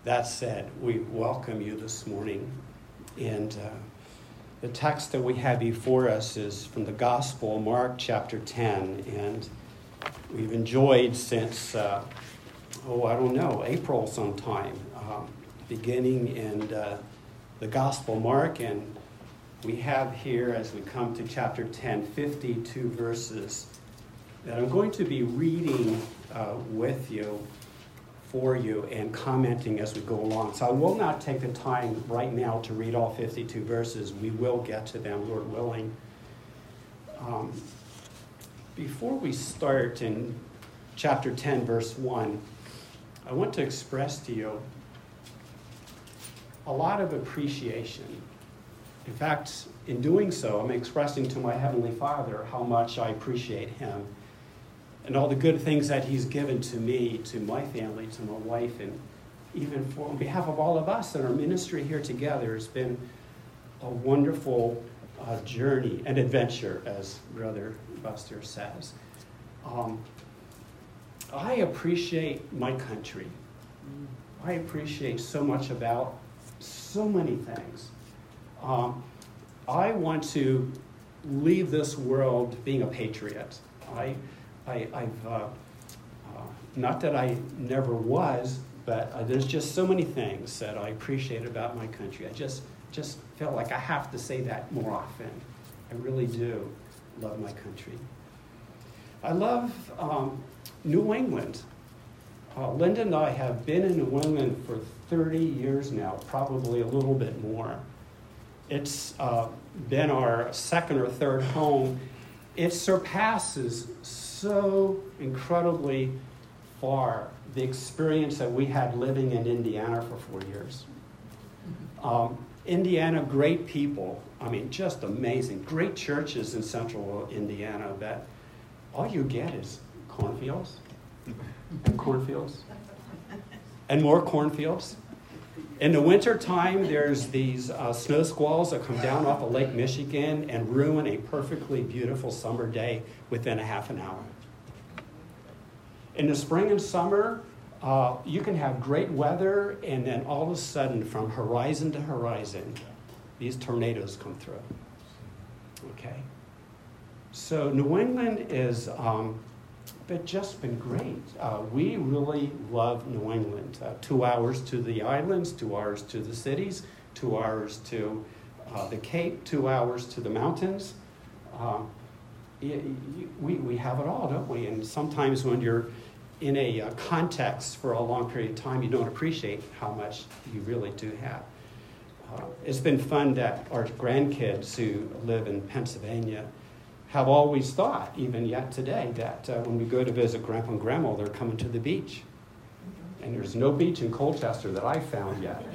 That said, we welcome you this morning. And the text that we have before us is from the Gospel, Mark chapter 10. And we've enjoyed since, April sometime, beginning in the Gospel Mark. And we have here, as we come to chapter 10, 52 verses that I'm going to be reading with you, for you, and commenting as we go along. So I will not take the time right now to read all 52 verses. We will get to them, Lord willing. Before we start in chapter 10, verse 1, I want to express to you a lot of appreciation. In fact, in doing so, I'm expressing to my Heavenly Father how much I appreciate Him and all the good things that He's given to me, to my family, to my wife, and even on behalf of all of us in our ministry here together. It's been a wonderful journey, an adventure, as Brother Buster says. I appreciate my country. I appreciate so much about so many things. I want to leave this world being a patriot. I've not that I never was, but there's just so many things that I appreciate about my country. I just feel like I have to say that more often. I really do love my country. I love New England. Linda and I have been in New England for 30 years now, probably a little bit more. It's been our second or third home. It surpasses so incredibly far the experience that we had living in Indiana for 4 years. Indiana, great people. I mean, just amazing. Great churches in central Indiana, but all you get is cornfields and cornfields and more cornfields. In the wintertime, there's these snow squalls that come down off of Lake Michigan and ruin a perfectly beautiful summer day within a half an hour. In the spring and summer, you can have great weather, and then all of a sudden, from horizon to horizon, these tornadoes come through. Okay? So New England is but just been great. We really love New England. 2 hours to the islands, 2 hours to the cities, 2 hours to the Cape, 2 hours to the mountains. We have it all, don't we? And sometimes when you're in a context for a long period of time, you don't appreciate how much you really do have. It's been fun that our grandkids who live in Pennsylvania have always thought, even yet today, that when we go to visit Grandpa and Grandma, they're coming to the beach. And there's no beach in Colchester that I found yet.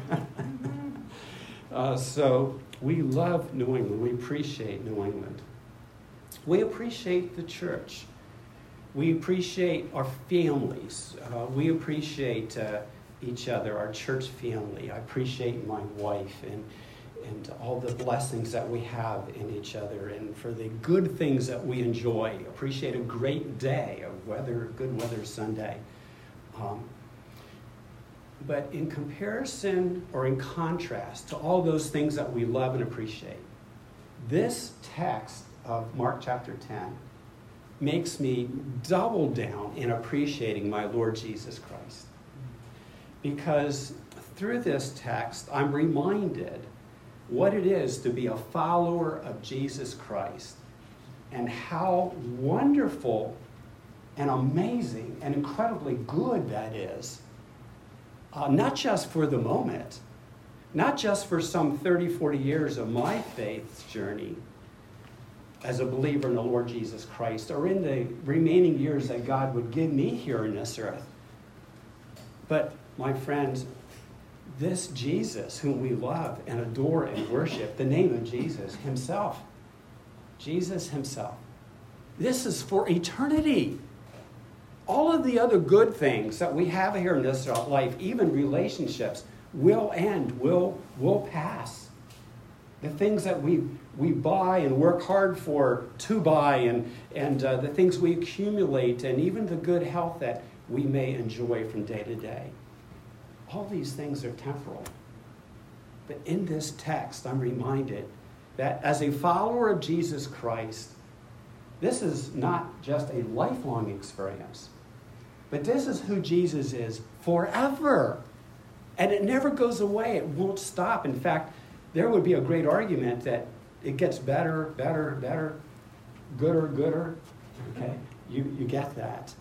So we love New England. We appreciate New England. We appreciate the church. We appreciate our families. We appreciate each other, our church family. I appreciate my wife and all the blessings that we have in each other, and for the good things that we enjoy. Appreciate a great day, good weather Sunday. But in comparison or in contrast to all those things that we love and appreciate, this text of Mark chapter 10 makes me double down in appreciating my Lord Jesus Christ. Because through this text, I'm reminded what it is to be a follower of Jesus Christ, and how wonderful and amazing and incredibly good that is. Not just for the moment, not just for some 30, 40 years of my faith journey as a believer in the Lord Jesus Christ, or in the remaining years that God would give me here on this earth. But, my friends, this Jesus whom we love and adore and worship, the name of Jesus himself, this is for eternity. All of the other good things that we have here in this life, even relationships, will end, will pass. The things that we buy and work hard to buy, and the things we accumulate, and even the good health that we may enjoy from day to day. all these things are temporal. But in this text, I'm reminded that as a follower of Jesus Christ, this is not just a lifelong experience, but this is who Jesus is forever. And it never goes away. It won't stop. In fact, there would be a great argument that it gets better, better, better, gooder, gooder. Okay? You get that.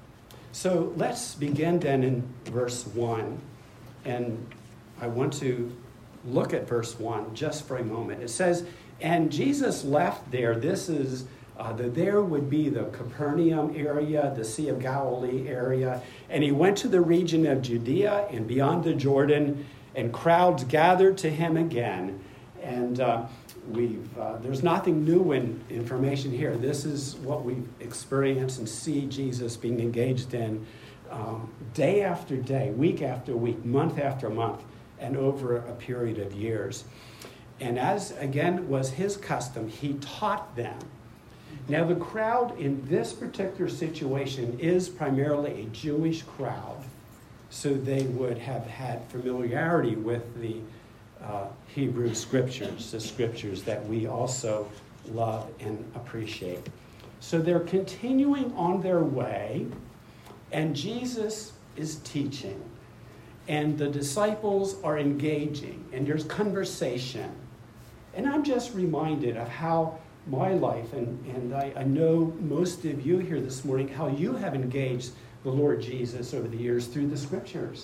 So let's begin then in verse 1. And I want to look at verse 1 just for a moment. It says, and Jesus left there. This is, there would be the Capernaum area, the Sea of Galilee area. And he went to the region of Judea and beyond the Jordan, and crowds gathered to him again. And there's nothing new in information here. This is what we experience and see Jesus being engaged in day after day, week after week, month after month, and over a period of years. And as, again, was his custom, he taught them. Now, the crowd in this particular situation is primarily a Jewish crowd, so they would have had familiarity with the Hebrew scriptures, the scriptures that we also love and appreciate. So they're continuing on their way, and Jesus is teaching, and the disciples are engaging, and there's conversation. And I'm just reminded of how my life, and I know most of you here this morning, how you have engaged the Lord Jesus over the years through the scriptures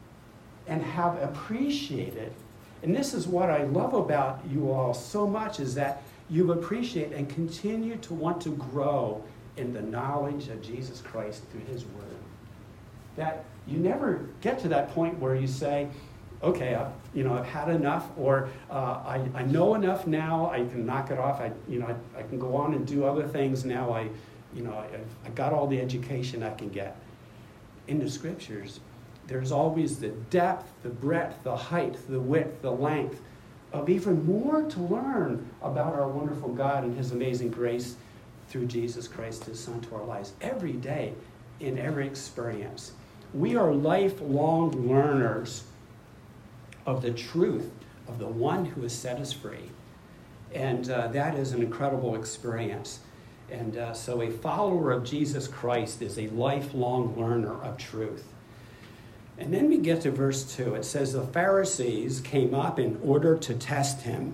and have appreciated. And this is what I love about you all so much, is that you appreciate and continue to want to grow in the knowledge of Jesus Christ through his word. That you never get to that point where you say, okay, I've had enough, or I know enough now, I can knock it off, I can go on and do other things now, I got all the education I can get. In the scriptures, there's always the depth, the breadth, the height, the width, the length of even more to learn about our wonderful God and his amazing grace through Jesus Christ, his Son, to our lives every day, in every experience. We are lifelong learners of the truth of the one who has set us free. And that is an incredible experience. And so a follower of Jesus Christ is a lifelong learner of truth. And then we get to verse 2. It says, the Pharisees came up in order to test him.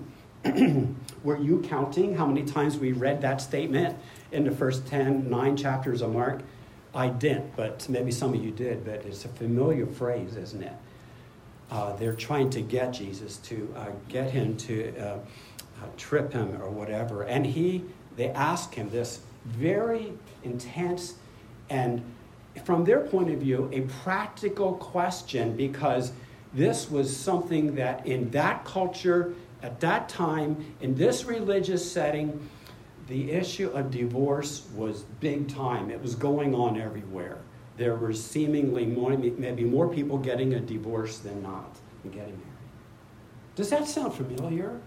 Were you counting how many times we read that statement in the first 9 chapters of Mark? I didn't, but maybe some of you did. But it's a familiar phrase, isn't it? They're trying to get Jesus, to get him to trip him or whatever. And they ask him this very intense and, from their point of view, a practical question, because this was something that in that culture, at that time, in this religious setting, the issue of divorce was big time. It was going on everywhere. There were seemingly maybe more people getting a divorce than not getting married. Does that sound familiar?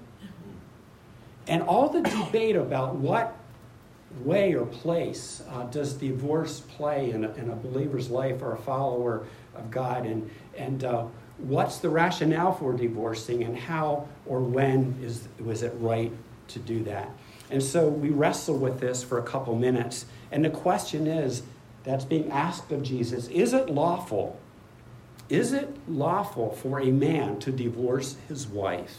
And all the debate about what way or place does divorce play in a believer's life or a follower of God, and what's the rationale for divorcing, and how or when was it right to do that? And so we wrestle with this for a couple minutes. And the question is, that's being asked of Jesus, is it lawful? Is it lawful for a man to divorce his wife?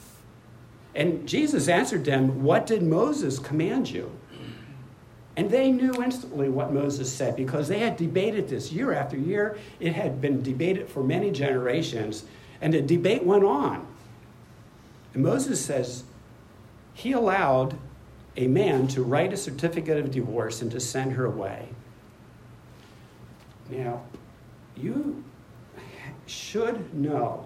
And Jesus answered them, what did Moses command you? And they knew instantly what Moses said, because they had debated this year after year. It had been debated for many generations, and the debate went on. And Moses says he allowed a man to write a certificate of divorce and to send her away. Now, you should know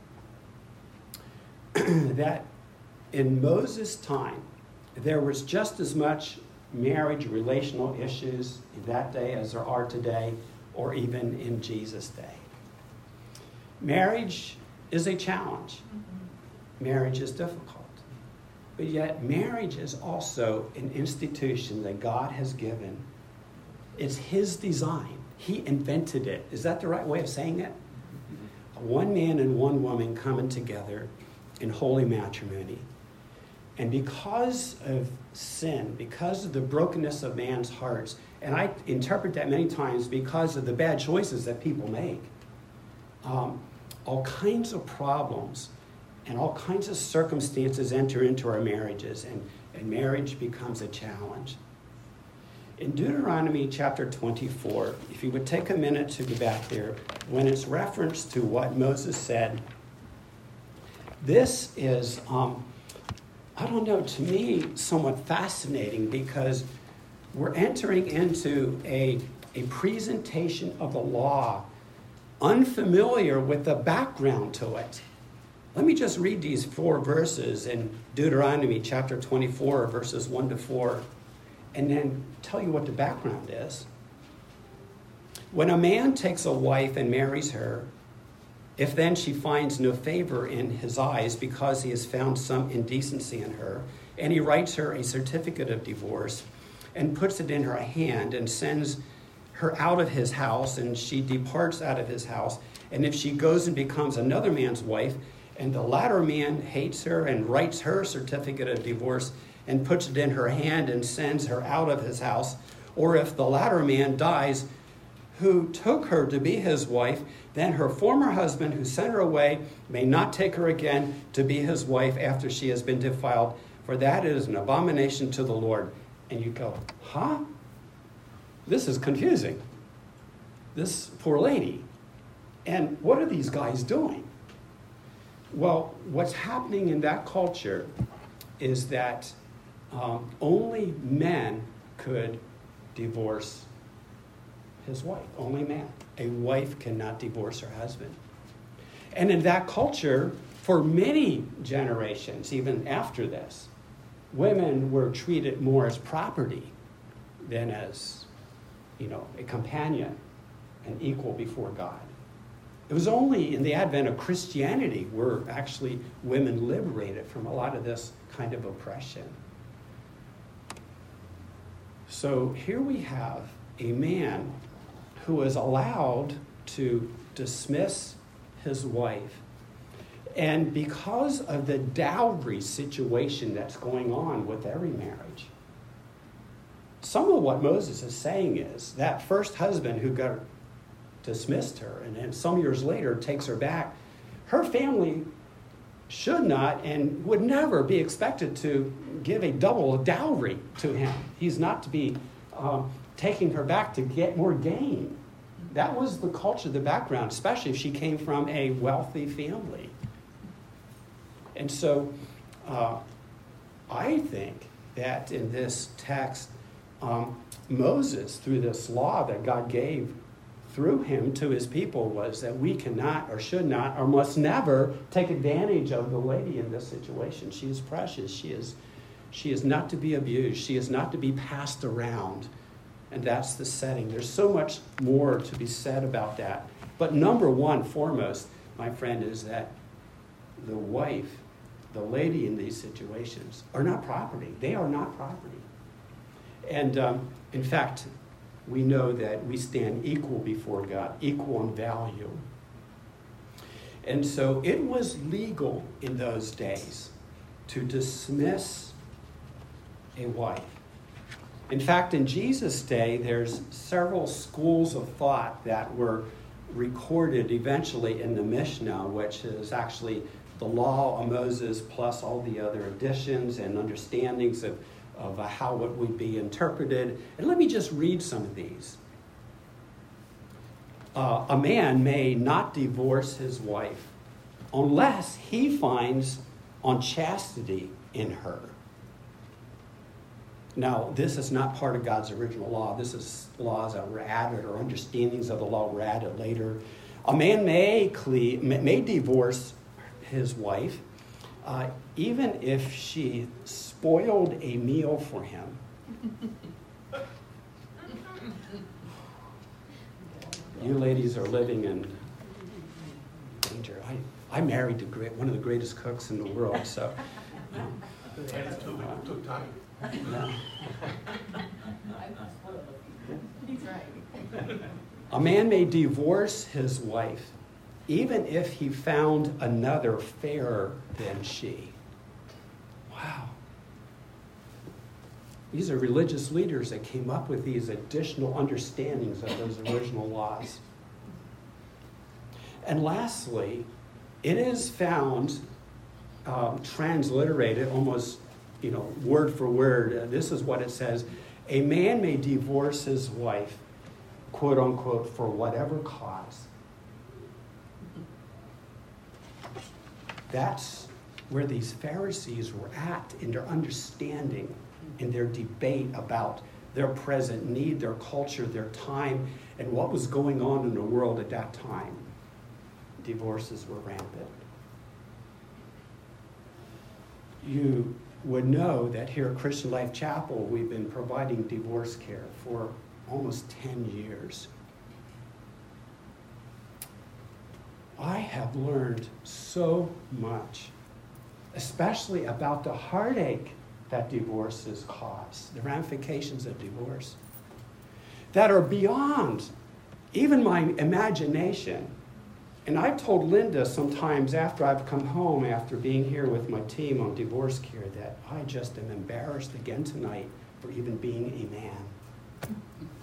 that in Moses' time, there was just as much marriage relational issues in that day as there are today, or even in Jesus' day. Marriage is a challenge. Marriage is difficult. But yet, marriage is also an institution that God has given. It's his design. He invented it. Is that the right way of saying it? one man and one woman coming together in holy matrimony. And because of sin, because of the brokenness of man's hearts, and I interpret that many times because of the bad choices that people make, all kinds of problems and all kinds of circumstances enter into our marriages, and marriage becomes a challenge. In Deuteronomy chapter 24, if you would take a minute to go back there, when it's referenced to what Moses said, this is, to me, somewhat fascinating, because we're entering into a presentation of the law, unfamiliar with the background to it. Let me just read these 4 verses in Deuteronomy chapter 24, verses 1 to 4. And then tell you what the background is. When a man takes a wife and marries her, if then she finds no favor in his eyes because he has found some indecency in her, and he writes her a certificate of divorce and puts it in her hand and sends her out of his house, and she departs out of his house, and if she goes and becomes another man's wife, and the latter man hates her and writes her certificate of divorce and puts it in her hand and sends her out of his house, or if the latter man dies who took her to be his wife, then her former husband who sent her away may not take her again to be his wife after she has been defiled, for that is an abomination to the Lord. And you go, huh? This is confusing. This poor lady. And what are these guys doing? Well, what's happening in that culture is that only men could divorce his wife. Only man. A wife cannot divorce her husband. And in that culture, for many generations, even after this, women were treated more as property than as, a companion and equal before God. It was only in the advent of Christianity were actually women liberated from a lot of this kind of oppression. So here we have a man who is allowed to dismiss his wife. And because of the dowry situation that's going on with every marriage, some of what Moses is saying is that first husband who got dismissed her and then some years later takes her back, her family should not and would never be expected to give a double dowry to him. He's not to be taking her back to get more gain. That was the culture, the background, especially if she came from a wealthy family. And so I think that in this text, Moses, through this law that God gave through him to his people, was that we cannot or should not or must never take advantage of the lady in this situation. She is precious. She is not to be abused. She is not to be passed around. And that's the setting. There's so much more to be said about that. But number one, foremost, my friend, is that the wife, the lady in these situations, are not property. They are not property. And in fact, we know that we stand equal before God, equal in value. And so it was legal in those days to dismiss a wife. In fact, in Jesus' day, there's several schools of thought that were recorded eventually in the Mishnah, which is actually the law of Moses plus all the other additions and understandings of how it would be interpreted. And let me just read some of these. A man may not divorce his wife unless he finds unchastity in her. Now, this is not part of God's original law. This is laws that were added or understandings of the law were added later. A man may divorce his wife even if she spoiled a meal for him. You ladies are living in danger. I married one of the greatest cooks in the world, so... It took time. Yeah. He's right. A man may divorce his wife even if he found another fairer than she. Wow. These are religious leaders that came up with these additional understandings of those original laws. And lastly, it is found transliterated almost, word for word. This is what it says. A man may divorce his wife, quote unquote, for whatever cause. That's where these Pharisees were at in their understanding, in their debate about their present need, their culture, their time, and what was going on in the world at that time. Divorces were rampant. You would know that here at Christian Life Chapel, we've been providing divorce care for almost 10 years. I have learned so much, especially about the heartache that divorces cause, the ramifications of divorce, that are beyond even my imagination. And I've told Linda sometimes after I've come home, after being here with my team on divorce care, that I just am embarrassed again tonight for even being a man.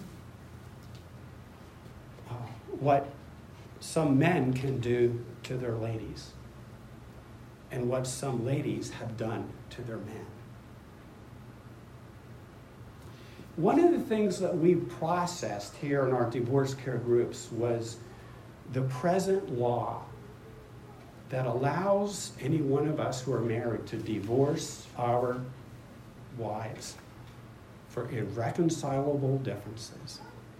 What some men can do to their ladies, and what some ladies have done to their men. One of the things that we processed here in our divorce care groups was the present law that allows any one of us who are married to divorce our wives for irreconcilable differences,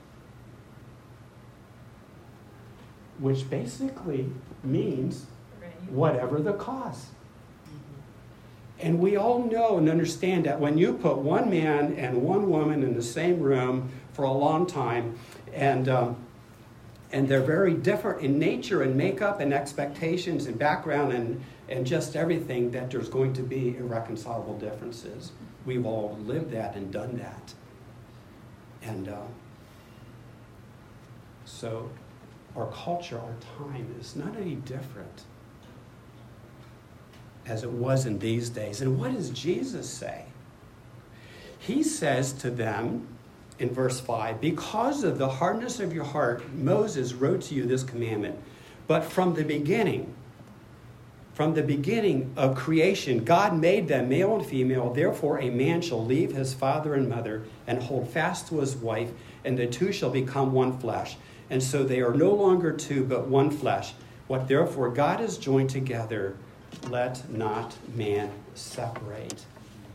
which basically means whatever the cause. And we all know and understand that when you put one man and one woman in the same room for a long time, and they're very different in nature and makeup and expectations and background and just everything, that there's going to be irreconcilable differences. We've all lived that and done that. And so our culture, our time is not any different as it was in these days. And what does Jesus say? He says to them in verse 5, because of the hardness of your heart, Moses wrote to you this commandment. But from the beginning of creation, God made them male and female. Therefore, a man shall leave his father and mother and hold fast to his wife, and the two shall become one flesh. And so they are no longer two, but one flesh. What therefore God has joined together, let not man separate.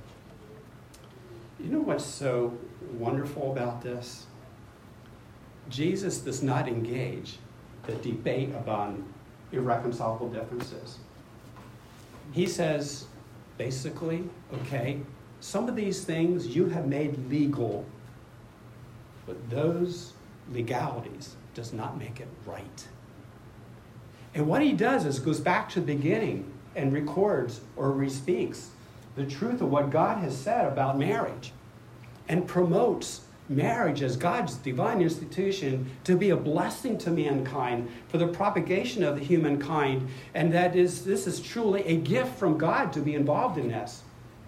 You know what's so wonderful about this? Jesus does not engage the debate about irreconcilable differences. He says, basically, okay, some of these things you have made legal, but those legalities does not make it right. And what he does is goes back to the beginning and records or re-speaks the truth of what God has said about marriage and promotes marriage as God's divine institution to be a blessing to mankind for the propagation of the humankind, and this is truly a gift from God to be involved in this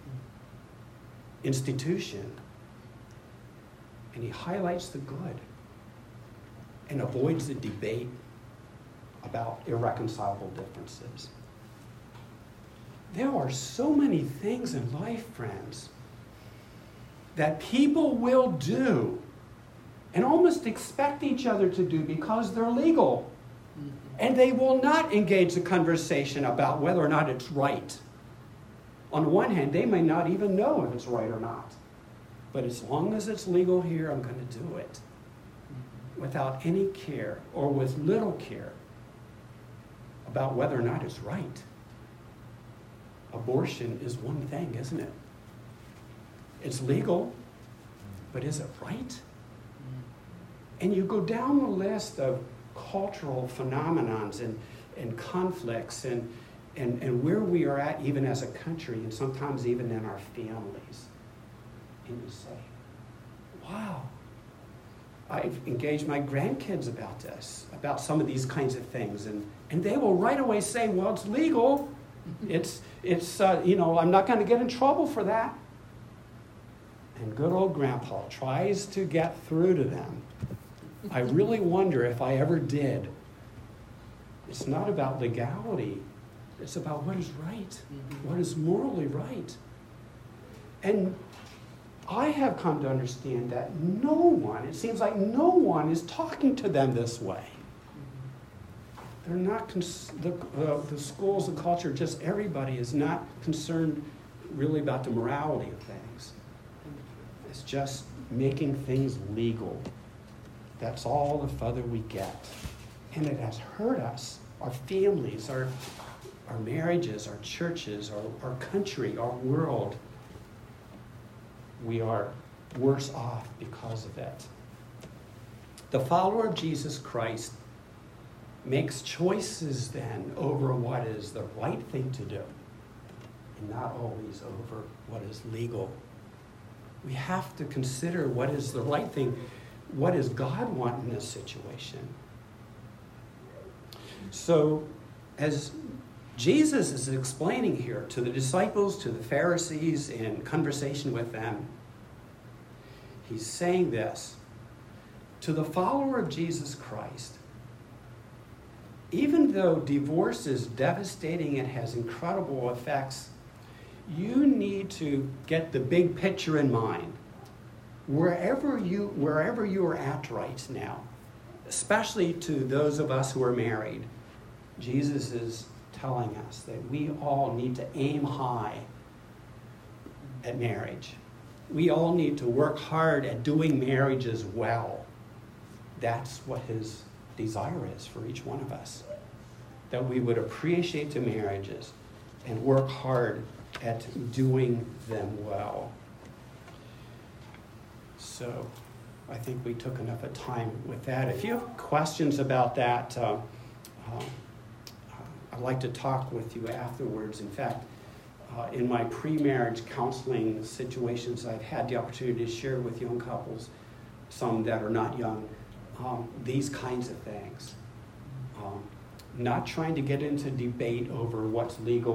institution. And he highlights the good and avoids the debate about irreconcilable differences. There are so many things in life, friends, that people will do and almost expect each other to do because they're legal. And they will not engage the conversation about whether or not it's right. On the one hand, they may not even know if it's right or not. But as long as it's legal here, I'm going to do it. Without any care or with little care about whether or not it's right. Abortion is one thing, isn't it? It's legal, but is it right? And you go down the list of cultural phenomenons and conflicts and where we are at even as a country and sometimes even in our families. And you say, wow, I've engaged my grandkids about this, about some of these kinds of things, and they will right away say, well, it's legal. It's I'm not going to get in trouble for that. And good old Grandpa tries to get through to them. I really wonder if I ever did. It's not about legality. It's about what is right, what is morally right. And I have come to understand that it seems like no one is talking to them this way. They're not, the schools and culture, just everybody is not concerned really about the morality of things. It's just making things legal. That's all the further we get. And it has hurt us, our families, our marriages, our churches, our country, our world. We are worse off because of it. The follower of Jesus Christ makes choices then over what is the right thing to do, and not always over what is legal. We have to consider what is the right thing. What does God want in this situation? So, as Jesus is explaining here to the disciples, to the Pharisees, in conversation with them, he's saying this: to the follower of Jesus Christ, even though divorce is devastating and has incredible effects, you need to get the big picture in mind. Wherever you are at right now, especially to those of us who are married, Jesus is telling us that we all need to aim high at marriage. We all need to work hard at doing marriages well. That's what his desire is for each one of us. That we would appreciate the marriages and work hard at doing them well. So I think we took enough of time with that. If you have questions about that, I'd like to talk with you afterwards. In fact, in my pre-marriage counseling situations, I've had the opportunity to share with young couples, some that are not young, these kinds of things. Not trying to get into debate over what's legal,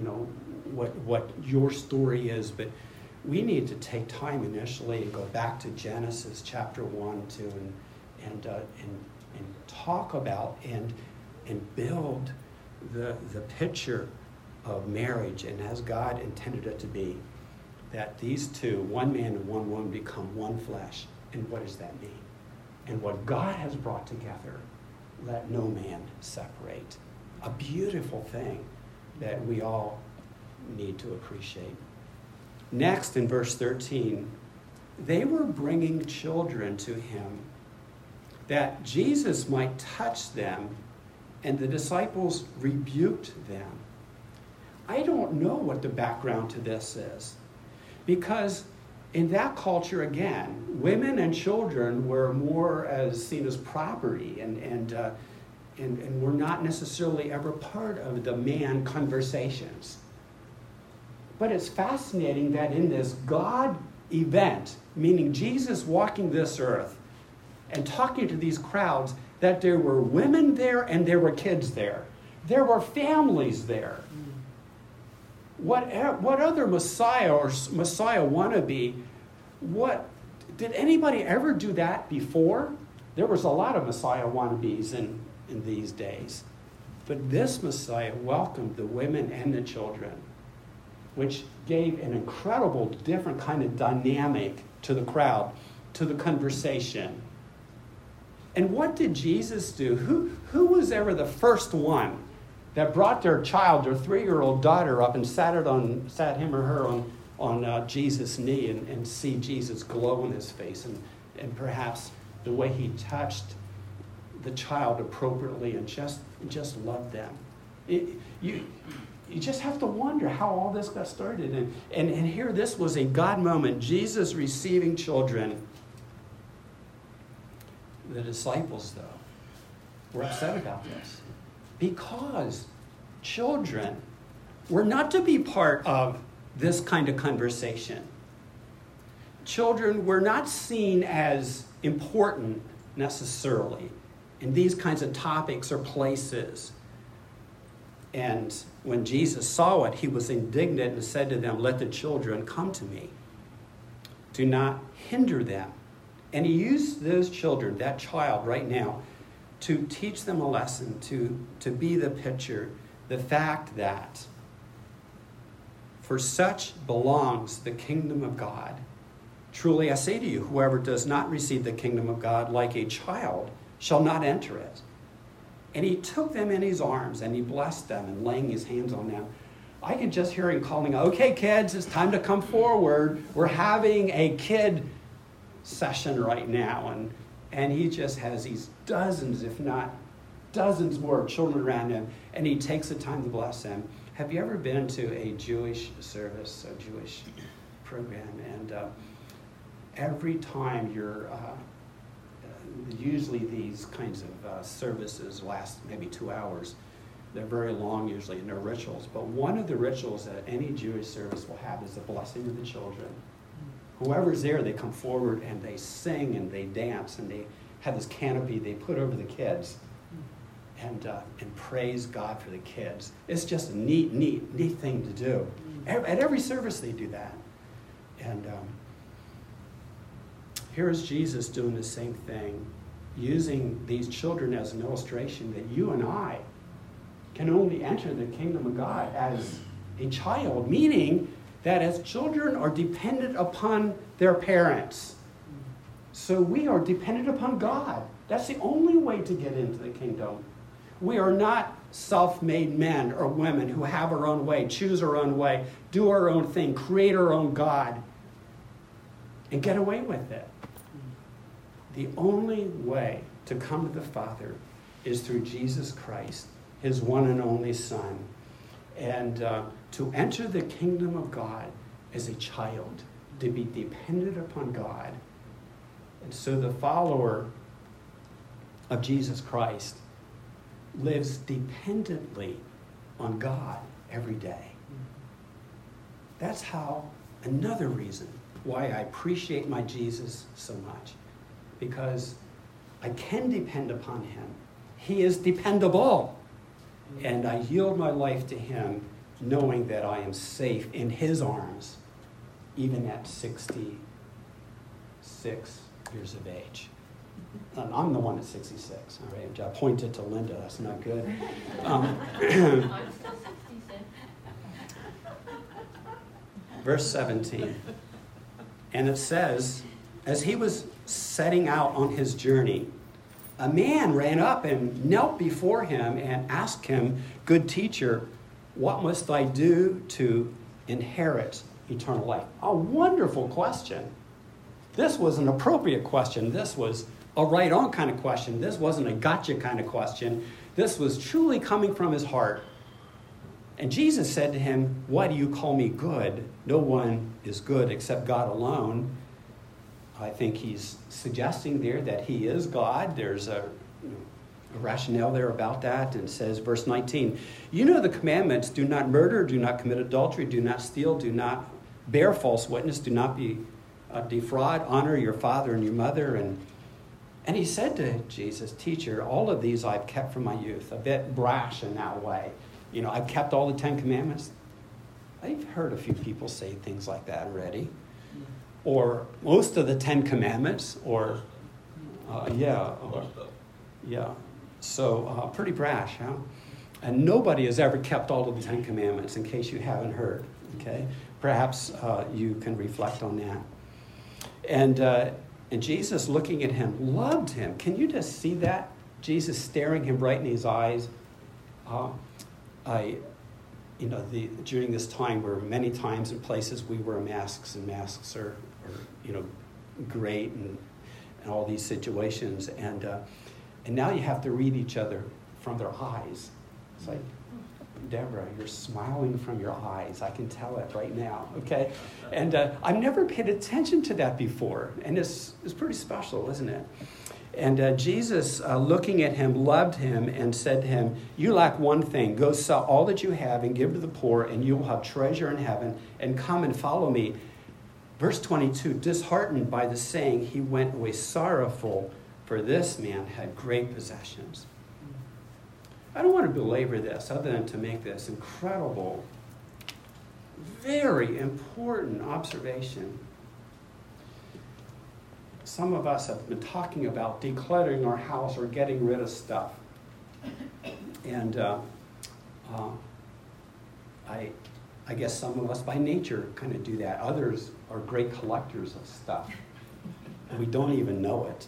what your story is, but we need to take time initially and go back to Genesis chapter 1, 2, and talk about and build the picture of marriage, and as God intended it to be, that these two, one man and one woman, become one flesh. And what does that mean? And what God has brought together, let no man separate. A beautiful thing that we all need to appreciate. Next, in verse 13, they were bringing children to him that Jesus might touch them, and the disciples rebuked them. I don't know what the background to this is, because in that culture, again, women and children were more seen as property, and were not necessarily ever part of the man conversations. But it's fascinating that in this God event, meaning Jesus walking this earth and talking to these crowds, that there were women there and there were kids there. There were families there. What other Messiah or Messiah wannabe, did anybody ever do that before? There was a lot of Messiah wannabes in these days. But this Messiah welcomed the women and the children, which gave an incredible different kind of dynamic to the crowd, to the conversation. And what did Jesus do? Who was ever the first one that brought their child, their 3-year-old daughter, up and sat him or her on Jesus' knee and see Jesus glow in his face, and perhaps the way he touched the child appropriately and just loved them? You just have to wonder how all this got started. And here, this was a God moment. Jesus receiving children. The disciples, though, were upset about this, because children were not to be part of this kind of conversation. Children were not seen as important necessarily in these kinds of topics or places. And when Jesus saw it, he was indignant and said to them, "Let the children come to me. Do not hinder them." And he used those children, that child right now, to teach them a lesson, to be the picture, the fact that for such belongs the kingdom of God. Truly I say to you, whoever does not receive the kingdom of God like a child shall not enter it. And he took them in his arms and he blessed them and laying his hands on them. I could just hear him calling, "Okay, kids, it's time to come forward. We're having a kid session right now." And he just has these dozens, if not dozens more children around him. And he takes the time to bless them. Have you ever been to a Jewish service, a Jewish program? And every time you're, usually these kinds of services last maybe 2 hours. They're very long usually in their rituals. But one of the rituals that any Jewish service will have is the blessing of the children. Whoever's there, they come forward and they sing and they dance and they have this canopy they put over the kids and praise God for the kids. It's just a neat thing to do. At every service they do that. And here's Jesus doing the same thing, using these children as an illustration that you and I can only enter the kingdom of God as a child, meaning that as children are dependent upon their parents. So we are dependent upon God. That's the only way to get into the kingdom. We are not self-made men or women who have our own way, choose our own way, do our own thing, create our own God, and get away with it. The only way to come to the Father is through Jesus Christ, his one and only Son. And to enter the kingdom of God as a child, to be dependent upon God. And so the follower of Jesus Christ lives dependently on God every day. That's how, another reason why I appreciate my Jesus so much. Because I can depend upon him. He is dependable. And I yield my life to him, knowing that I am safe in his arms, even at 66 years of age. And I'm the one at 66. All right, I pointed to Linda. That's not good. I'm still 66. Verse 17. And it says, as he was setting out on his journey, a man ran up and knelt before him and asked him, "Good teacher, what must I do to inherit eternal life?" A wonderful question. This was an appropriate question. This was a right-on kind of question. This wasn't a gotcha kind of question. This was truly coming from his heart. And Jesus said to him, "Why do you call me good? No one is good except God alone." I think he's suggesting there that he is God. There's a rationale there about that. And it says, verse 19, "You know the commandments: do not murder, do not commit adultery, do not steal, do not bear false witness, do not defraud, honor your father and your mother." And he said to Jesus, "Teacher, all of these I've kept from my youth." A bit brash in that way. I've kept all the 10 commandments. I've heard a few people say things like that already. Or most of the 10 commandments, So pretty brash, huh? And nobody has ever kept all of the 10 commandments, in case you haven't heard, okay? Perhaps you can reflect on that. And Jesus, looking at him, loved him. Can you just see that? Jesus staring him right in his eyes. During this time, where many times in places we wear masks, and masks are great, and all these situations, and now you have to read each other from their eyes. It's like, Deborah, you're smiling from your eyes. I can tell it right now, okay? And I've never paid attention to that before, and it's pretty special, isn't it? And Jesus, looking at him, loved him and said to him, "You lack one thing. Go sell all that you have and give to the poor, and you will have treasure in heaven, and come and follow me." Verse 22, disheartened by the saying, he went away sorrowful, for this man had great possessions. I don't want to belabor this other than to make this incredible, very important observation. Some of us have been talking about decluttering our house or getting rid of stuff. And I guess some of us by nature kind of do that. Others are great collectors of stuff. And we don't even know it.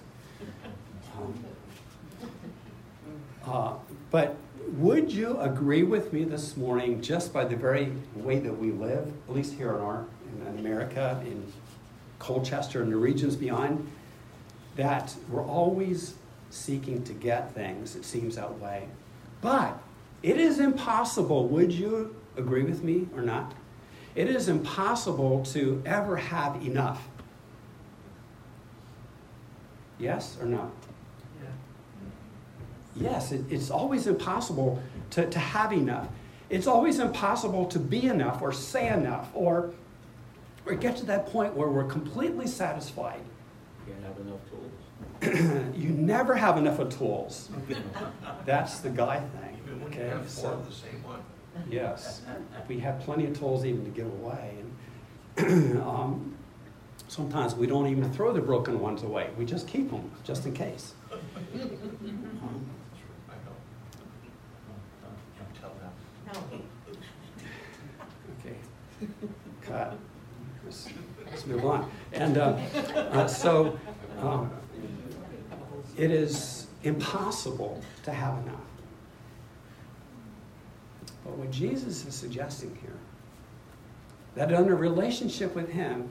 But would you agree with me this morning, just by the very way that we live, at least here in America, in Colchester and the regions beyond, that we're always seeking to get things, it seems that way. But it is impossible, would you agree with me or not? It is impossible to ever have enough. Yes or no? Yes, it's always impossible to have enough. It's always impossible to be enough or say enough or get to that point where we're completely satisfied. You can't have enough tools. You never have enough of tools. That's the guy thing. Even when you have four of the same one. Yes, we have plenty of tools even to give away. And sometimes we don't even throw the broken ones away. We just keep them, just in case. I know. Tell them. Okay, cut. Let's move on. And it is impossible to have enough. But what Jesus is suggesting here, that in a relationship with him,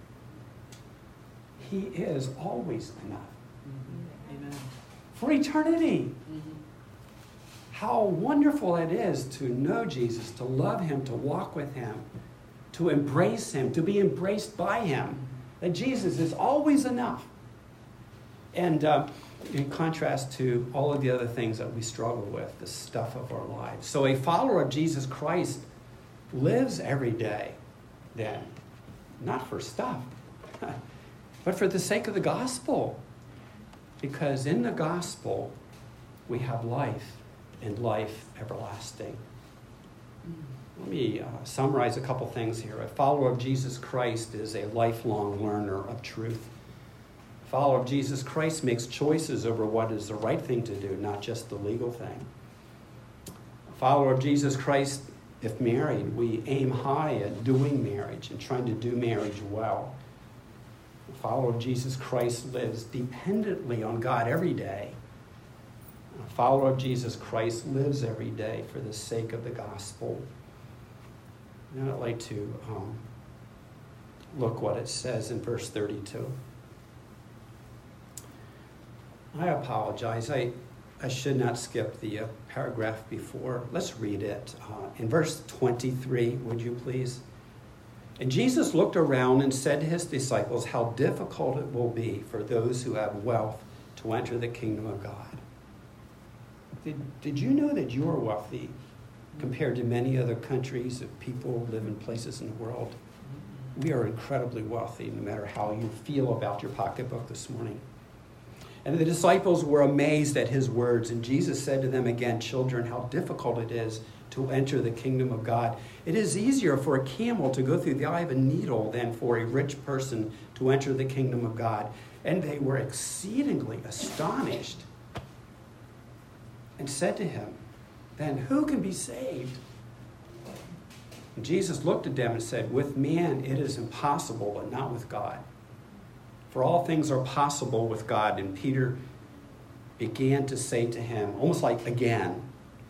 he is always enough. Amen. For eternity. How wonderful it is to know Jesus, to love him, to walk with him, to embrace him, to be embraced by him. That Jesus is always enough. And in contrast to all of the other things that we struggle with, the stuff of our lives. So a follower of Jesus Christ lives every day then, not for stuff, but for the sake of the gospel. Because in the gospel, we have life and life everlasting. Let me summarize a couple things here. A follower of Jesus Christ is a lifelong learner of truth. A follower of Jesus Christ makes choices over what is the right thing to do, not just the legal thing. A follower of Jesus Christ, if married, we aim high at doing marriage and trying to do marriage well. A follower of Jesus Christ lives dependently on God every day. A follower of Jesus Christ lives every day for the sake of the gospel. And I'd like to look what it says in verse 32. I apologize. I should not skip the paragraph before. Let's read it. In verse 23, would you please? And Jesus looked around and said to his disciples, how difficult it will be for those who have wealth to enter the kingdom of God. Did you know that you are wealthy compared to many other countries of people who live in places in the world? We are incredibly wealthy, no matter how you feel about your pocketbook this morning. And the disciples were amazed at his words. And Jesus said to them again, children, how difficult it is to enter the kingdom of God. It is easier for a camel to go through the eye of a needle than for a rich person to enter the kingdom of God. And they were exceedingly astonished and said to him, then who can be saved? And Jesus looked at them and said, with man it is impossible, but not with God. For all things are possible with God. And Peter began to say to him, almost like again,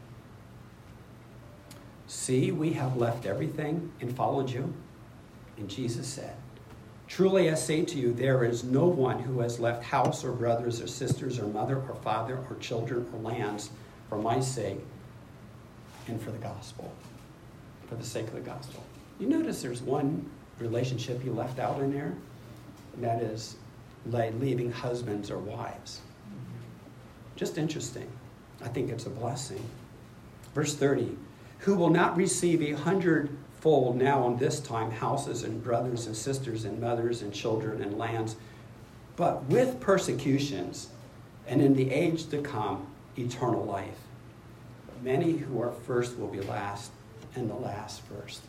see, we have left everything and followed you. And Jesus said, truly I say to you, there is no one who has left house or brothers or sisters or mother or father or children or lands for my sake and for the gospel, for the sake of the gospel. You notice there's one relationship you left out in there, and that is leaving husbands or wives. Just interesting. I think it's a blessing. Verse 30, who will not receive 100 fold now in this time houses and brothers and sisters and mothers and children and lands, but with persecutions, and in the age to come, eternal life. Many who are first will be last, and the last first.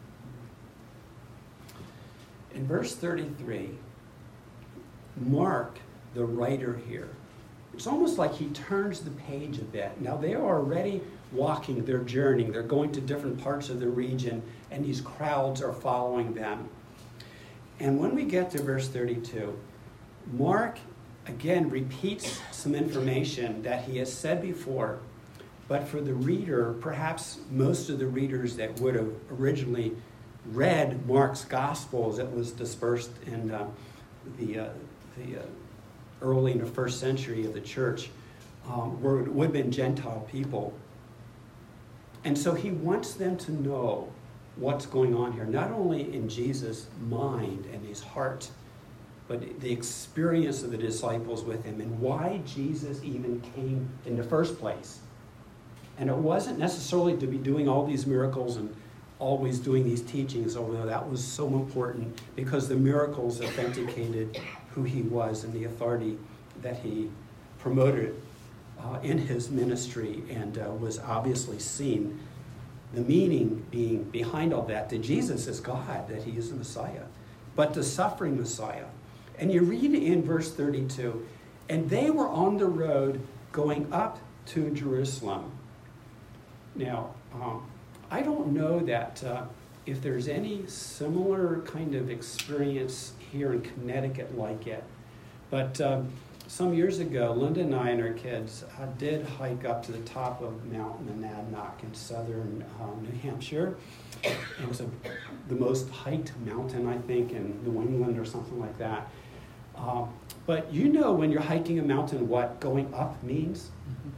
In verse 33, Mark, the writer here, it's almost like he turns the page a bit. Now they are already walking, they're journeying, they're going to different parts of the region, and these crowds are following them. And when we get to verse 32, Mark again repeats some information that he has said before, but for the reader, perhaps most of the readers that would have originally read Mark's Gospels, it was dispersed in the early in the first century of the church, would have been Gentile people. And so he wants them to know what's going on here, not only in Jesus' mind and his heart, but the experience of the disciples with him and why Jesus even came in the first place. And it wasn't necessarily to be doing all these miracles and always doing these teachings, although that was so important because the miracles authenticated who he was and the authority that he promoted in his ministry and was obviously seen. The meaning being behind all that Jesus is God, that he is the Messiah, but the suffering Messiah. And you read in verse 32, and they were on the road going up to Jerusalem. Now, I don't know that if there's any similar kind of experience here in Connecticut like it, but some years ago, Linda and I and our kids did hike up to the top of Mount Monadnock in southern New Hampshire. It was the most hiked mountain, I think, in New England or something like that. But you know when you're hiking a mountain what going up means?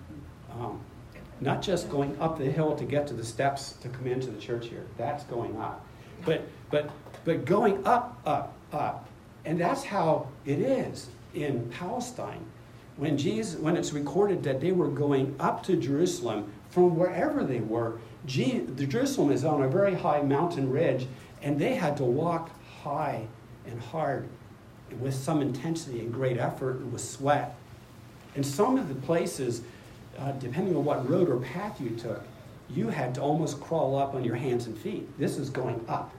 Not just going up the hill to get to the steps to come into the church here. That's going up. But going up. And that's how it is in Palestine. When it's recorded that they were going up to Jerusalem from wherever they were, Jerusalem is on a very high mountain ridge, and they had to walk high and hard with some intensity and great effort and with sweat. And some of the places, depending on what road or path you took, you had to almost crawl up on your hands and feet. This is going up.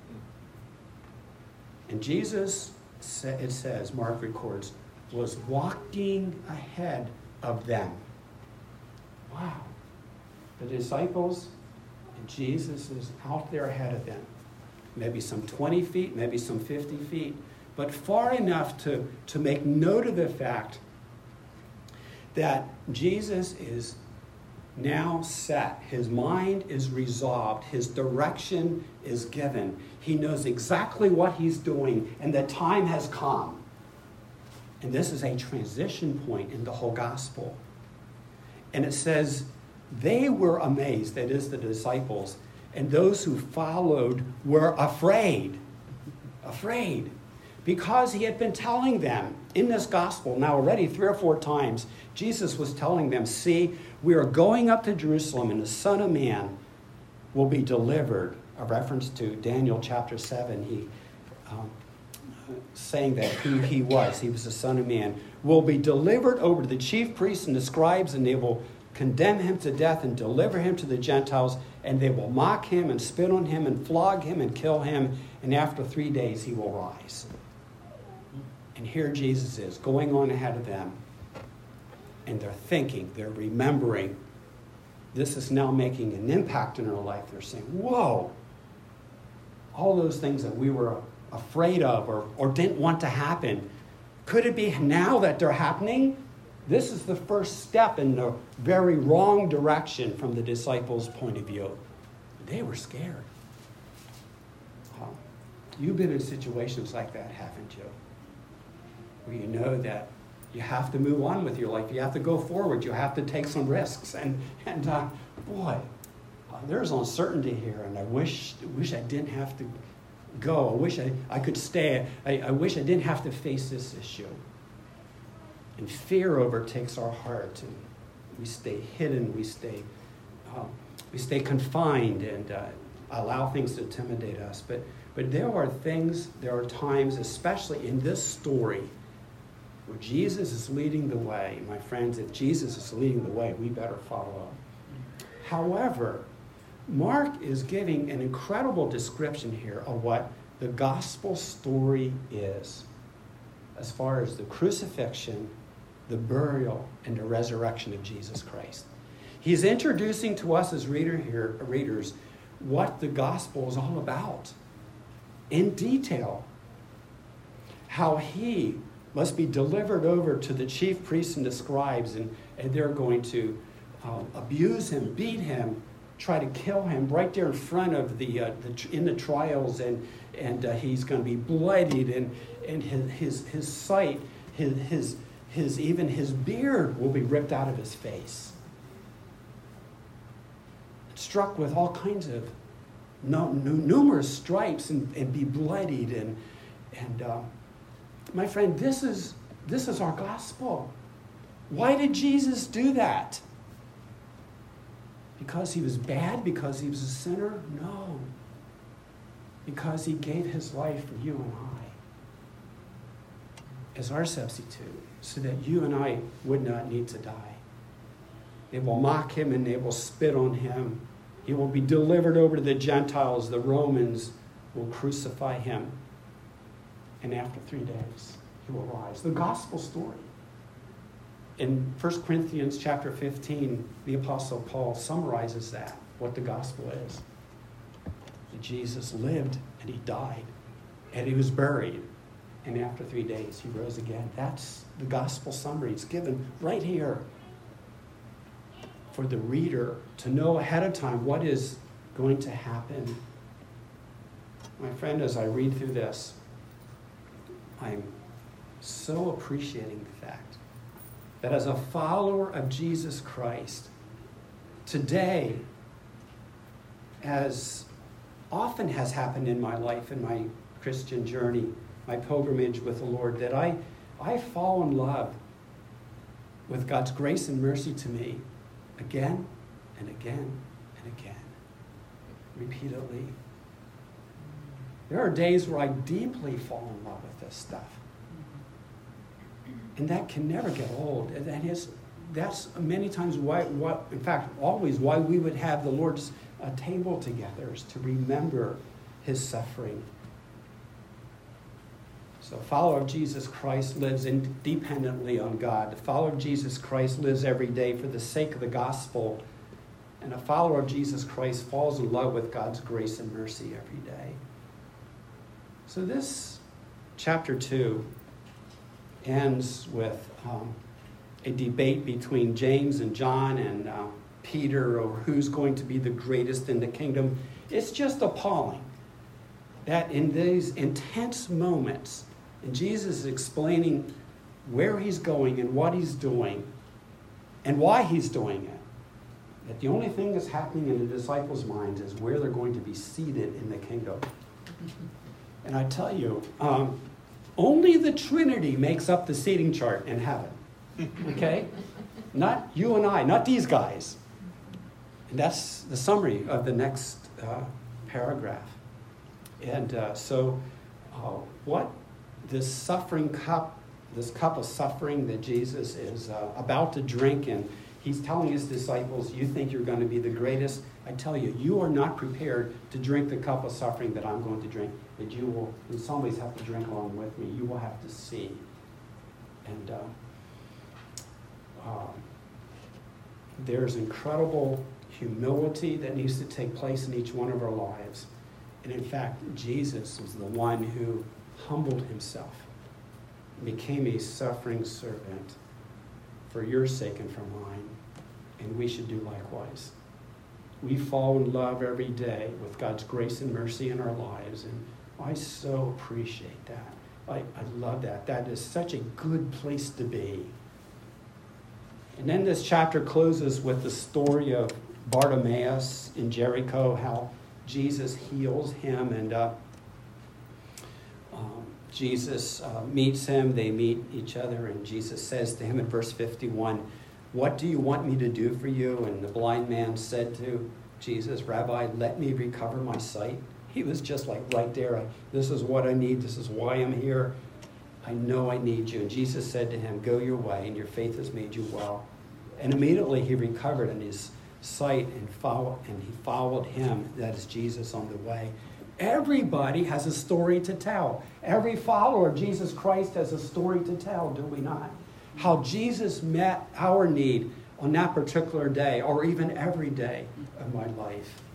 And Jesus, it says, Mark records, was walking ahead of them. Wow. The disciples and Jesus is out there ahead of them. Maybe some 20 feet, maybe some 50 feet, but far enough to make note of the fact that Jesus is now set. His mind is resolved. His direction is given. He knows exactly what he's doing, and the time has come. And this is a transition point in the whole gospel. And it says, they were amazed, that is the disciples, and those who followed were afraid. Afraid. Because he had been telling them in this gospel now already 3 or 4 times, Jesus was telling them, see, we are going up to Jerusalem and the Son of Man will be delivered. A reference to Daniel chapter 7, he saying that who he was the Son of Man, will be delivered over to the chief priests and the scribes, and they will condemn him to death and deliver him to the Gentiles, and they will mock him and spit on him and flog him and kill him, and after 3 days he will rise. And here Jesus is going on ahead of them, and they're thinking, they're remembering. This is now making an impact in their life. They're saying, whoa, all those things that we were afraid of or didn't want to happen, could it be now that they're happening? This is the first step in the very wrong direction from the disciples' point of view. They were scared. You've been in situations like that, haven't you? Where you know that you have to move on with your life. You have to go forward. You have to take some risks. And boy, there's uncertainty here, and I wish I didn't have to go. I wish I could stay. I wish I didn't have to face this issue. And fear overtakes our heart, and we stay hidden. We stay confined, and allow things to intimidate us. But there are times, especially in this story, where Jesus is leading the way. My friends, if Jesus is leading the way, we better follow. However, Mark is giving an incredible description here of what the gospel story is, as far as the crucifixion, the burial, and the resurrection of Jesus Christ. He's introducing to us as readers what the gospel is all about in detail. How he must be delivered over to the chief priests and the scribes, and they're going to abuse him, beat him, try to kill him right there in front of in the trials, and he's going to be bloodied, and his sight, even his beard will be ripped out of his face, struck with all kinds of numerous stripes, and be bloodied, and my friend, this is our gospel. Why did Jesus do that? Because he was bad? Because he was a sinner? No. Because he gave his life for you and I as our substitute, so that you and I would not need to die. They will mock him and they will spit on him. He will be delivered over to the Gentiles. The Romans will crucify him. And after 3 days, he will rise. The gospel story. In 1 Corinthians chapter 15, the Apostle Paul summarizes that, what the gospel is. That Jesus lived and he died and he was buried. And after 3 days, he rose again. That's the gospel summary. It's given right here for the reader to know ahead of time what is going to happen. My friend, as I read through this, I'm so appreciating the fact that as a follower of Jesus Christ, today, as often has happened in my life, in my Christian journey, my pilgrimage with the Lord, that I fall in love with God's grace and mercy to me again and again and again, repeatedly. There are days where I deeply fall in love with this stuff. And that can never get old. That's many times in fact, always why we would have the Lord's table together, is to remember his suffering. So a follower of Jesus Christ lives independently on God. The follower of Jesus Christ lives every day for the sake of the gospel. And a follower of Jesus Christ falls in love with God's grace and mercy every day. So this chapter 2 ends with a debate between James and John and Peter over who's going to be the greatest in the kingdom. It's just appalling that in these intense moments, and Jesus is explaining where he's going and what he's doing and why he's doing it, that the only thing that's happening in the disciples' minds is where they're going to be seated in the kingdom. And I tell you, only the Trinity makes up the seating chart in heaven. Okay? Not you and I, not these guys. And that's the summary of the next paragraph. And what this suffering cup, this cup of suffering that Jesus is about to drink, and he's telling his disciples, you think you're going to be the greatest? I tell you, you are not prepared to drink the cup of suffering that I'm going to drink, that you will in some ways have to drink along with me. You will have to see. And there's incredible humility that needs to take place in each one of our lives. And in fact, Jesus was the one who humbled himself and became a suffering servant for your sake and for mine. And we should do likewise. We fall in love every day with God's grace and mercy in our lives. And I so appreciate that. I love that. That is such a good place to be. And then this chapter closes with the story of Bartimaeus in Jericho, how Jesus heals him, and Jesus meets him. They meet each other, and Jesus says to him in verse 51, what do you want me to do for you? And the blind man said to Jesus, Rabbi, let me recover my sight. He was just like right there. This is what I need. This is why I'm here. I know I need you. And Jesus said to him, go your way, and your faith has made you well. And immediately he recovered in his sight and he followed him, that is Jesus, on the way. Everybody has a story to tell. Every follower of Jesus Christ has a story to tell, do we not? How Jesus met our need on that particular day, or even every day of my life.